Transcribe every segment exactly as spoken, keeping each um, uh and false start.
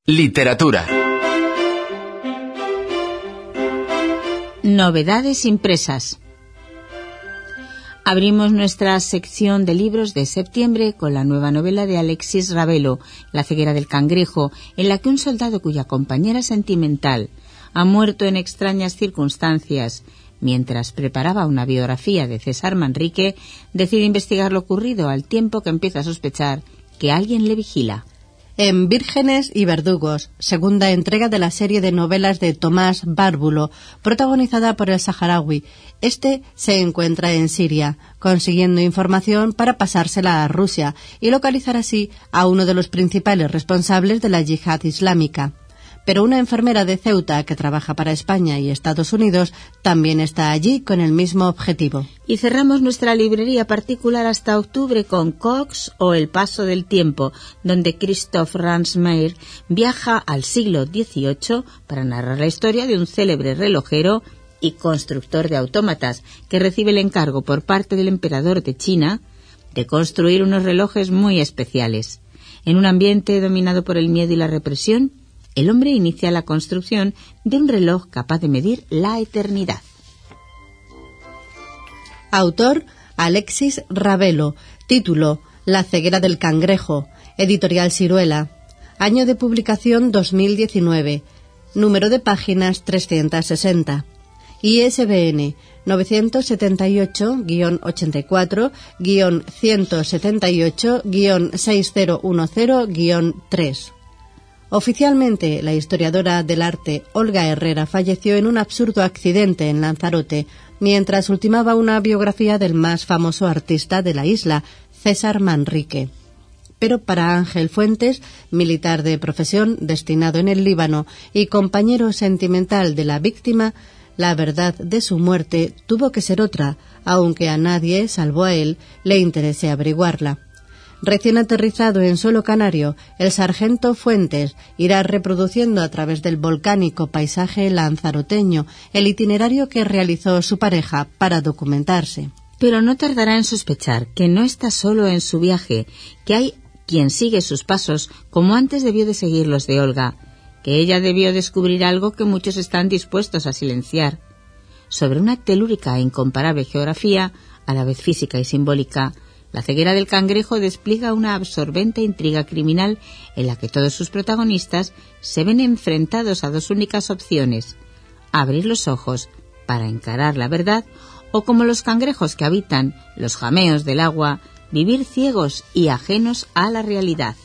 Literatura. Novedades impresas. Abrimos nuestra sección de libros de septiembre con la nueva novela de Alexis Ravelo, La ceguera del cangrejo, en la que un soldado cuya compañera sentimental ha muerto en extrañas circunstancias mientras preparaba una biografía de César Manrique, decide investigar lo ocurrido al tiempo que empieza a sospechar que alguien le vigila. En Vírgenes y verdugos, segunda entrega de la serie de novelas de Tomás Bárbulo, protagonizada por el saharaui. Este se encuentra en Siria, consiguiendo información para pasársela a Rusia y localizar así a uno de los principales responsables de la yihad islámica. Pero una enfermera de Ceuta que trabaja para España y Estados Unidos también está allí con el mismo objetivo. Y cerramos nuestra librería particular hasta octubre con Cox o El paso del tiempo, donde Christoph Ransmayr viaja al siglo dieciocho para narrar la historia de un célebre relojero y constructor de autómatas que recibe el encargo por parte del emperador de China de construir unos relojes muy especiales. En un ambiente dominado por el miedo y la represión, el hombre inicia la construcción de un reloj capaz de medir la eternidad. Autor Alexis Ravelo. Título La ceguera del cangrejo. Editorial Siruela. Año de publicación dos mil diecinueve. Número de páginas trescientos sesenta. I S B N novecientos setenta y ocho guion ochenta y cuatro guion ciento setenta y ocho guion sesenta diez guion tres. Oficialmente, la historiadora del arte Olga Herrera falleció en un absurdo accidente en Lanzarote, mientras ultimaba una biografía del más famoso artista de la isla, César Manrique. Pero para Ángel Fuentes, militar de profesión destinado en el Líbano y compañero sentimental de la víctima, la verdad de su muerte tuvo que ser otra, aunque a nadie, salvo a él, le interese averiguarla. Recién aterrizado en suelo canario, el sargento Fuentes irá reproduciendo a través del volcánico paisaje lanzaroteño el itinerario que realizó su pareja para documentarse. Pero no tardará en sospechar que no está solo en su viaje, que hay quien sigue sus pasos como antes debió de seguir los de Olga, que ella debió descubrir algo que muchos están dispuestos a silenciar. Sobre una telúrica e incomparable geografía, a la vez física y simbólica, La ceguera del cangrejo despliega una absorbente intriga criminal en la que todos sus protagonistas se ven enfrentados a dos únicas opciones: abrir los ojos para encarar la verdad, o como los cangrejos que habitan los jameos del agua, vivir ciegos y ajenos a la realidad.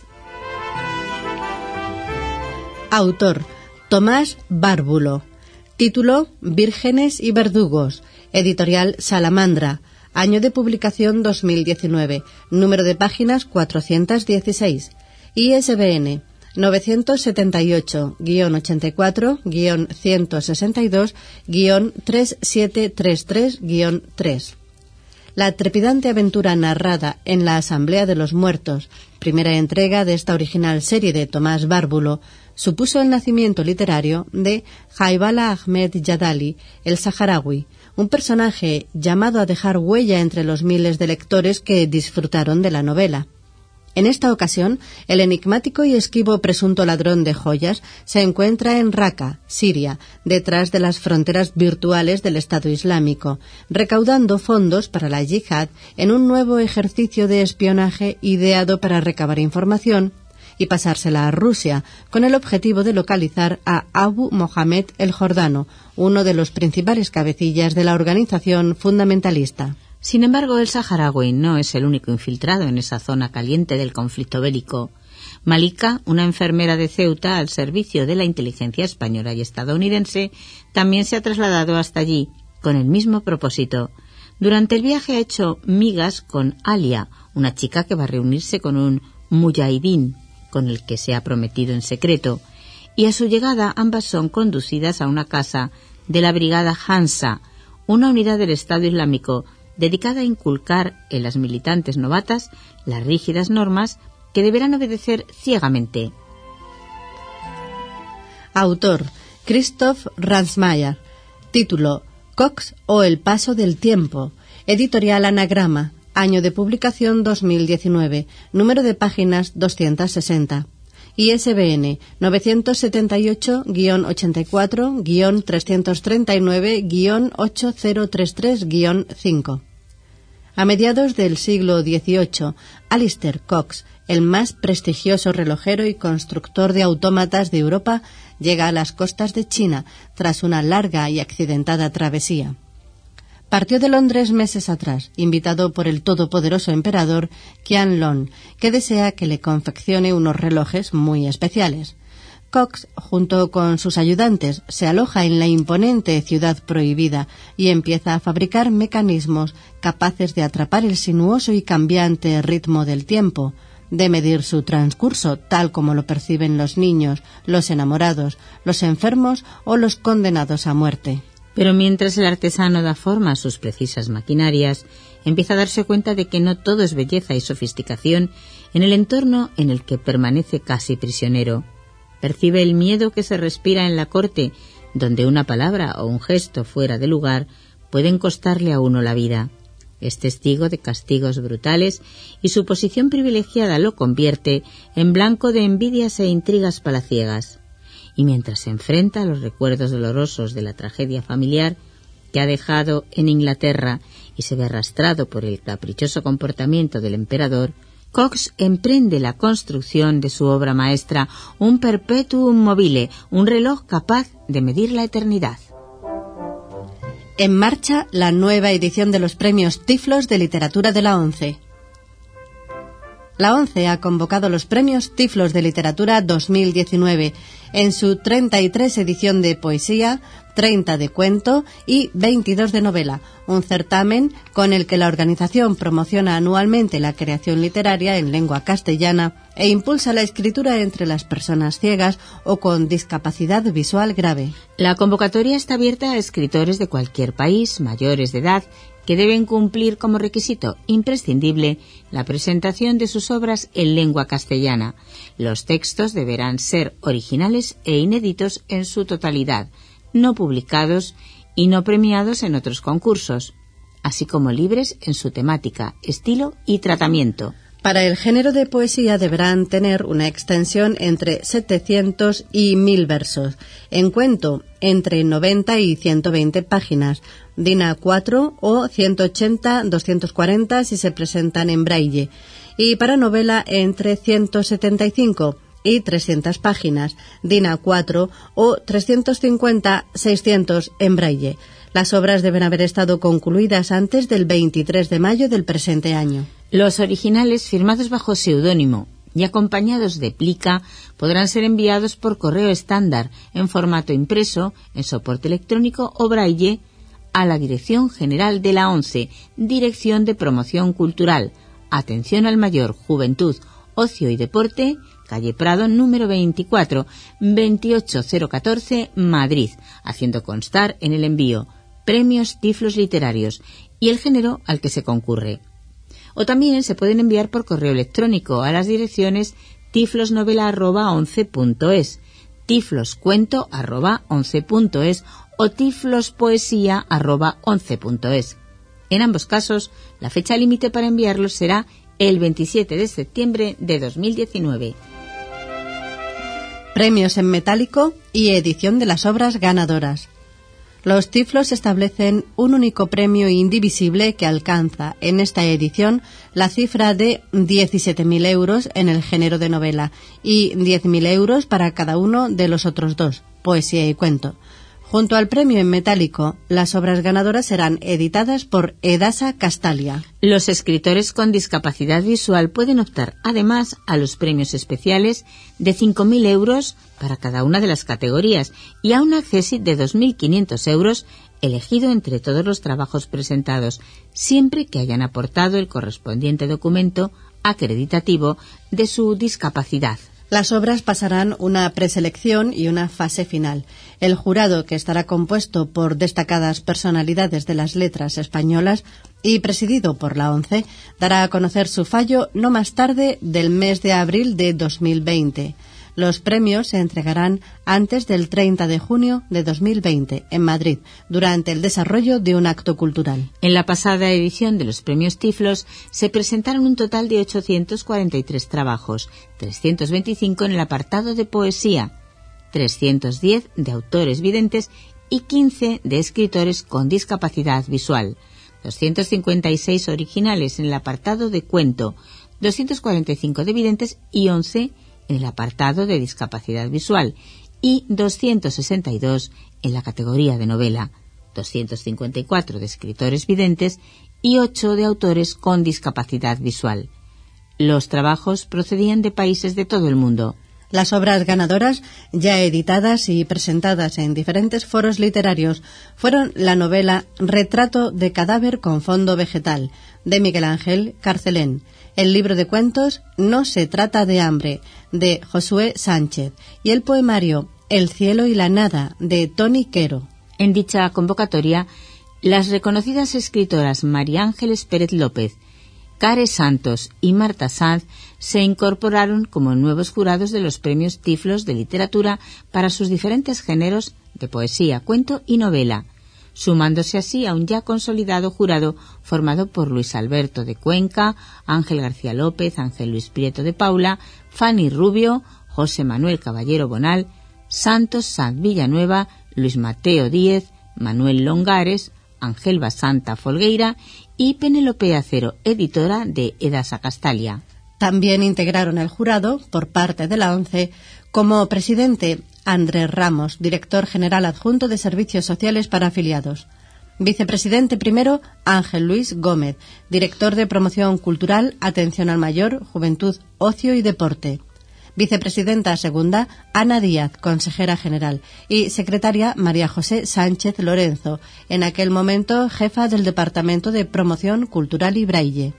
Autor Tomás Bárbulo. Título Vírgenes y verdugos. Editorial Salamandra. Año de publicación dos mil diecinueve. Número de páginas cuatrocientos dieciséis. I S B N novecientos setenta y ocho guion ochenta y cuatro guion ciento sesenta y dos guion treinta y siete treinta y tres guion tres. La trepidante aventura narrada en la Asamblea de los Muertos, primera entrega de esta original serie de Tomás Bárbulo, supuso el nacimiento literario de Jaibala Ahmed Yadali, el saharaui, un personaje llamado a dejar huella entre los miles de lectores que disfrutaron de la novela. En esta ocasión, el enigmático y esquivo presunto ladrón de joyas se encuentra en Raqqa, Siria, detrás de las fronteras virtuales del Estado Islámico, recaudando fondos para la yihad en un nuevo ejercicio de espionaje ideado para recabar información y pasársela a Rusia, con el objetivo de localizar a Abu Mohamed el Jordano, uno de los principales cabecillas de la organización fundamentalista. Sin embargo, el saharaui no es el único infiltrado en esa zona caliente del conflicto bélico. Malika, una enfermera de Ceuta al servicio de la inteligencia española y estadounidense, también se ha trasladado hasta allí, con el mismo propósito. Durante el viaje ha hecho migas con Alia, una chica que va a reunirse con un mujahidín, con el que se ha prometido en secreto, y a su llegada ambas son conducidas a una casa de la Brigada Hansa, una unidad del Estado Islámico dedicada a inculcar en las militantes novatas las rígidas normas que deberán obedecer ciegamente. Autor Christoph Ransmayr. Título Cox o el paso del tiempo. Editorial Anagrama. Año de publicación dos mil diecinueve. Número de páginas doscientos sesenta. I S B N novecientos setenta y ocho guión ochenta y cuatro guión trescientos treinta y nueve guión ocho cero tres tres guión cinco. A mediados del siglo dieciocho, Alistair Cox, el más prestigioso relojero y constructor de autómatas de Europa, llega a las costas de China tras una larga y accidentada travesía. Partió de Londres meses atrás, invitado por el todopoderoso emperador Qianlong, que desea que le confeccione unos relojes muy especiales. Cox, junto con sus ayudantes, se aloja en la imponente ciudad prohibida y empieza a fabricar mecanismos capaces de atrapar el sinuoso y cambiante ritmo del tiempo, de medir su transcurso tal como lo perciben los niños, los enamorados, los enfermos o los condenados a muerte. Pero mientras el artesano da forma a sus precisas maquinarias, empieza a darse cuenta de que no todo es belleza y sofisticación en el entorno en el que permanece casi prisionero. Percibe el miedo que se respira en la corte, donde una palabra o un gesto fuera de lugar pueden costarle a uno la vida. Es testigo de castigos brutales y su posición privilegiada lo convierte en blanco de envidias e intrigas palaciegas. Y mientras se enfrenta a los recuerdos dolorosos de la tragedia familiar que ha dejado en Inglaterra y se ve arrastrado por el caprichoso comportamiento del emperador, Cox emprende la construcción de su obra maestra, un perpetuum mobile, un reloj capaz de medir la eternidad. En marcha la nueva edición de los premios Tiflos de Literatura de la ONCE. La ONCE ha convocado los premios Tiflos de Literatura dos mil diecinueve en su treinta y tres edición de poesía, treinta de cuento y veintidós de novela, un certamen con el que la organización promociona anualmente la creación literaria en lengua castellana e impulsa la escritura entre las personas ciegas o con discapacidad visual grave. La convocatoria está abierta a escritores de cualquier país, mayores de edad, que deben cumplir como requisito imprescindible la presentación de sus obras en lengua castellana. Los textos deberán ser originales e inéditos en su totalidad, no publicados y no premiados en otros concursos, así como libres en su temática, estilo y tratamiento. Para el género de poesía deberán tener una extensión entre setecientos y mil versos, en cuento entre noventa y ciento veinte páginas, D I N A cuatro o ciento ochenta a doscientos cuarenta si se presentan en braille, y para novela entre ciento setenta y cinco y trescientas páginas, D I N A cuatro o trescientos cincuenta a seiscientos en braille. Las obras deben haber estado concluidas antes del veintitrés de mayo del presente año. Los originales, firmados bajo seudónimo y acompañados de plica, podrán ser enviados por correo estándar en formato impreso, en soporte electrónico o braille a la Dirección General de la ONCE, Dirección de Promoción Cultural, Atención al Mayor, Juventud, Ocio y Deporte, calle Prado, número veinticuatro, veintiocho cero catorce, Madrid, haciendo constar en el envío premios Tiflos literarios y el género al que se concurre. O también se pueden enviar por correo electrónico a las direcciones tiflosnovela arroba once punto es, tifloscuento arroba once punto es o tiflospoesía arroba once punto es. En ambos casos, la fecha límite para enviarlos será el veintisiete de septiembre de dos mil diecinueve. Premios en metálico y edición de las obras ganadoras. Los Tiflos establecen un único premio indivisible que alcanza en esta edición la cifra de diecisiete mil euros en el género de novela y diez mil euros para cada uno de los otros dos, poesía y cuento. Junto al premio en metálico, las obras ganadoras serán editadas por Edasa Castalia. Los escritores con discapacidad visual pueden optar además a los premios especiales de cinco mil euros para cada una de las categorías y a un accésit de dos mil quinientos euros elegido entre todos los trabajos presentados, siempre que hayan aportado el correspondiente documento acreditativo de su discapacidad. Las obras pasarán una preselección y una fase final. El jurado, que estará compuesto por destacadas personalidades de las letras españolas y presidido por la ONCE, dará a conocer su fallo no más tarde del mes de abril de dos mil veinte. Los premios se entregarán antes del treinta de junio de dos mil veinte en Madrid, durante el desarrollo de un acto cultural. En la pasada edición de los premios Tiflos se presentaron un total de ochocientos cuarenta y tres trabajos, trescientos veinticinco en el apartado de poesía, trescientos diez de autores videntes y quince de escritores con discapacidad visual, doscientos cincuenta y seis originales en el apartado de cuento, doscientos cuarenta y cinco de videntes y once en el apartado de discapacidad visual y doscientos sesenta y dos en la categoría de novela, doscientos cincuenta y cuatro de escritores videntes y ocho de autores con discapacidad visual. Los trabajos procedían de países de todo el mundo. Las obras ganadoras, ya editadas y presentadas en diferentes foros literarios, fueron la novela Retrato de cadáver con fondo vegetal, de Miguel Ángel Carcelén, el libro de cuentos No se trata de hambre, de Josué Sánchez, y el poemario El cielo y la nada, de Toni Quero. En dicha convocatoria, las reconocidas escritoras María Ángeles Pérez López, Care Santos y Marta Sanz se incorporaron como nuevos jurados de los premios Tiflos de literatura para sus diferentes géneros de poesía, cuento y novela, sumándose así a un ya consolidado jurado formado por Luis Alberto de Cuenca, Ángel García López, Ángel Luis Prieto de Paula, Fanny Rubio, José Manuel Caballero Bonal, Santos Sanz Villanueva, Luis Mateo Díez, Manuel Longares, Ángel Basanta Folgueira y Penélope Acero, editora de Edasa Castalia. También integraron el jurado, por parte de la ONCE, como presidente Andrés Ramos, director general adjunto de Servicios Sociales para Afiliados. Vicepresidente primero, Ángel Luis Gómez, director de Promoción Cultural, Atención al Mayor, Juventud, Ocio y Deporte. Vicepresidenta segunda, Ana Díaz, consejera general, y secretaria María José Sánchez Lorenzo, en aquel momento jefa del Departamento de Promoción Cultural y Braille.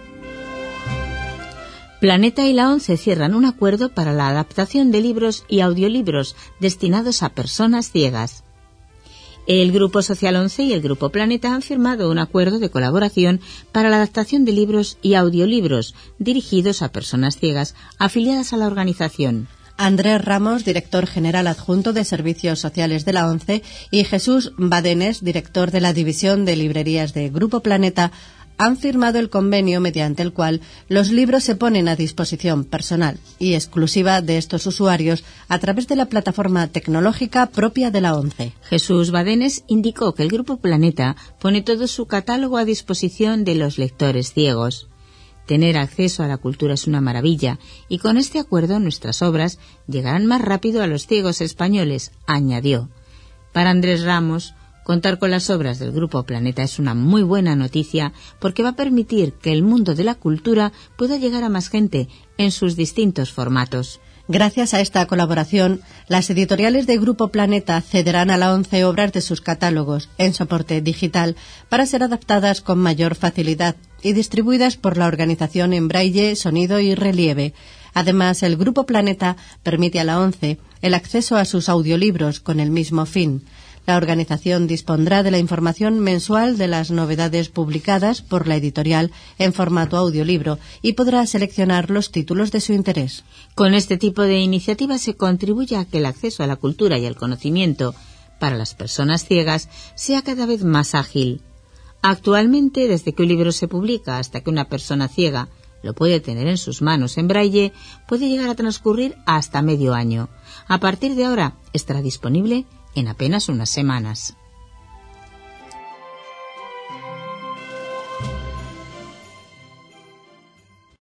Planeta y la ONCE cierran un acuerdo para la adaptación de libros y audiolibros destinados a personas ciegas. El Grupo Social ONCE y el Grupo Planeta han firmado un acuerdo de colaboración para la adaptación de libros y audiolibros dirigidos a personas ciegas afiliadas a la organización. Andrés Ramos, director general adjunto de Servicios Sociales de la ONCE, y Jesús Badenes, director de la División de Librerías de Grupo Planeta, han firmado el convenio mediante el cual los libros se ponen a disposición personal y exclusiva de estos usuarios a través de la plataforma tecnológica propia de la ONCE. Jesús Badenes indicó que el Grupo Planeta pone todo su catálogo a disposición de los lectores ciegos. Tener acceso a la cultura es una maravilla y con este acuerdo nuestras obras llegarán más rápido a los ciegos españoles, añadió. Para Andrés Ramos, contar con las obras del Grupo Planeta es una muy buena noticia porque va a permitir que el mundo de la cultura pueda llegar a más gente en sus distintos formatos. Gracias a esta colaboración, las editoriales de Grupo Planeta cederán a la ONCE obras de sus catálogos en soporte digital para ser adaptadas con mayor facilidad y distribuidas por la organización en braille, sonido y relieve. Además, el Grupo Planeta permite a la ONCE el acceso a sus audiolibros con el mismo fin. La organización dispondrá de la información mensual de las novedades publicadas por la editorial en formato audiolibro y podrá seleccionar los títulos de su interés. Con este tipo de iniciativas se contribuye a que el acceso a la cultura y al conocimiento para las personas ciegas sea cada vez más ágil. Actualmente, desde que un libro se publica hasta que una persona ciega lo puede tener en sus manos en braille, puede llegar a transcurrir hasta medio año. A partir de ahora estará disponible en apenas unas semanas.